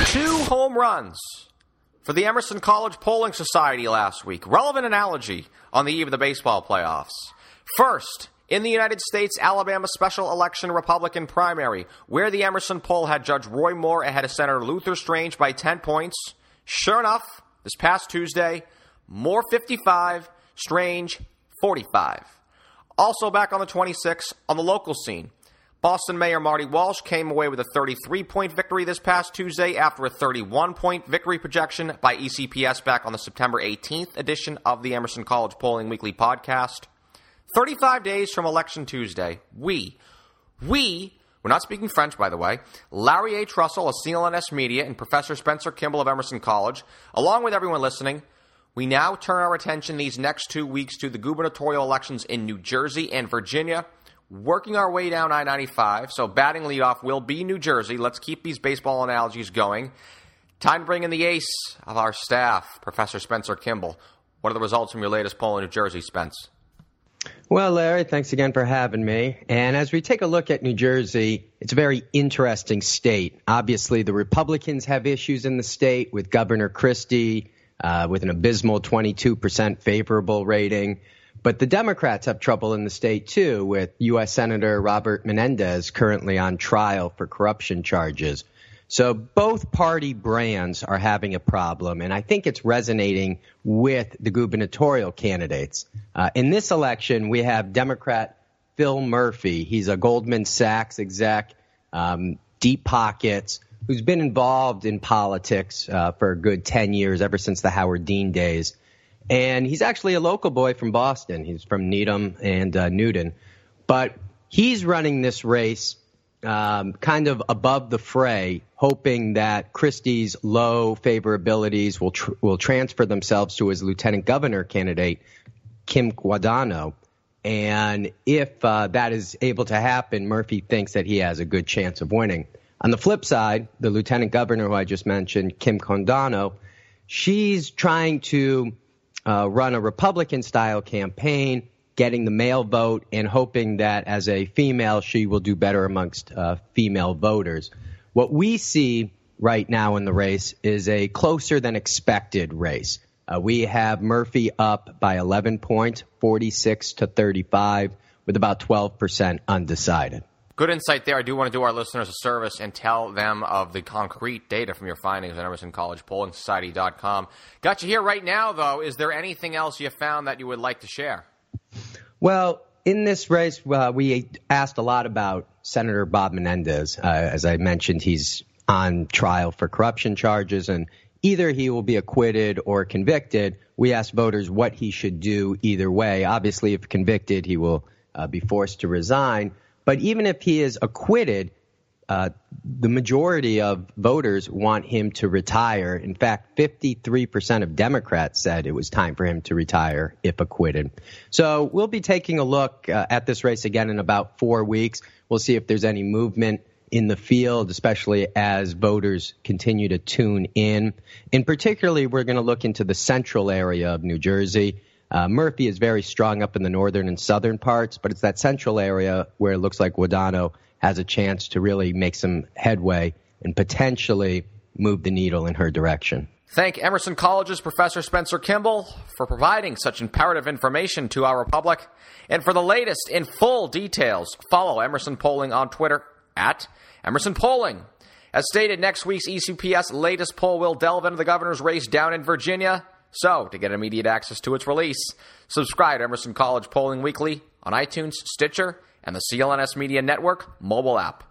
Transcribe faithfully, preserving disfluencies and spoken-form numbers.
Two home runs for the Emerson College Polling Society last week. Relevant analogy on the eve of the baseball playoffs. First, in the United States, Alabama special election Republican primary, where the Emerson poll had Judge Roy Moore ahead of Senator Luther Strange by ten points. Sure enough, this past Tuesday, Moore fifty-five, Strange forty-five. Also back on the twenty-sixth, on the local scene, Boston Mayor Marty Walsh came away with a thirty-three point victory this past Tuesday after a thirty-one point victory projection by E C P S back on the September eighteenth edition of the Emerson College Polling Weekly podcast. thirty-five days from Election Tuesday, we, we, we're not speaking French, by the way, Larry H. Russell of C L N S Media and Professor Spencer Kimball of Emerson College, along with everyone listening, we now turn our attention these next two weeks to the gubernatorial elections in New Jersey and Virginia, working our way down I ninety-five, so batting leadoff will be New Jersey. Let's keep these baseball analogies going. Time to bring in the ace of our staff, Professor Spencer Kimball. What are the results from your latest poll in New Jersey, Spence? Well, Larry, thanks again for having me. And as we take a look at New Jersey, it's a very interesting state. Obviously, the Republicans have issues in the state with Governor Christie, uh, with an abysmal twenty-two percent favorable rating. But the Democrats have trouble in the state, too, with U S Senator Robert Menendez currently on trial for corruption charges. So both party brands are having a problem, and I think it's resonating with the gubernatorial candidates. Uh, in this election, we have Democrat Phil Murphy. He's a Goldman Sachs exec, um, deep pockets, who's been involved in politics uh, for a good ten years, ever since the Howard Dean days. And he's actually a local boy from Boston. He's from Needham and uh, Newton. But he's running this race um, kind of above the fray, hoping that Christie's low favorabilities will tr- will transfer themselves to his lieutenant governor candidate, Kim Guadagno. And if uh, that is able to happen, Murphy thinks that he has a good chance of winning. On the flip side, the lieutenant governor who I just mentioned, Kim Guadagno, she's trying to Uh, run a Republican-style campaign, getting the male vote and hoping that as a female, she will do better amongst uh, female voters. What we see right now in the race is a closer than expected race. Uh, we have Murphy up by eleven points, forty-six to thirty-five, with about twelve percent undecided. Good insight there. I do want to do our listeners a service and tell them of the concrete data from your findings at Emerson College Polling Society dot com. Got you here right now, though. Is there anything else you found that you would like to share? Well, in this race, uh, we asked a lot about Senator Bob Menendez. Uh, as I mentioned, he's on trial for corruption charges, and either he will be acquitted or convicted. We asked voters what he should do either way. Obviously, if convicted, he will uh, be forced to resign. But even if he is acquitted, uh, the majority of voters want him to retire. In fact, fifty-three percent of Democrats said it was time for him to retire if acquitted. So we'll be taking a look uh, at this race again in about four weeks. We'll see if there's any movement in the field, especially as voters continue to tune in. And particularly, we're going to look into the central area of New Jersey. Uh, Murphy is very strong up in the northern and southern parts, but it's that central area where it looks like Guadagno has a chance to really make some headway and potentially move the needle in her direction. Thank Emerson College's Professor Spencer Kimball for providing such imperative information to our public. And for the latest in full details, follow Emerson Polling on Twitter at Emerson Polling. As stated, next week's E C P S latest poll will delve into the governor's race down in Virginia. So, to get immediate access to its release, subscribe to Emerson College Polling Weekly on iTunes, Stitcher, and the C L N S Media Network mobile app.